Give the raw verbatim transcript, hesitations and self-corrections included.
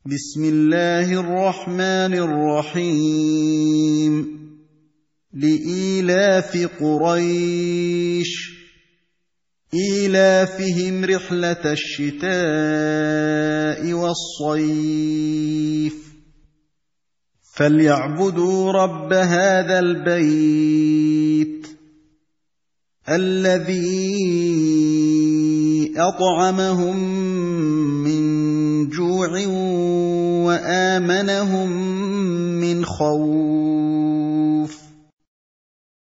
بسم الله الرحمن الرحيم لإيلاف قريش إيلافهم رحلة الشتاء والصيف فليعبدوا رب هذا البيت الذي أطعمهم من جوع وآمنهم من خوف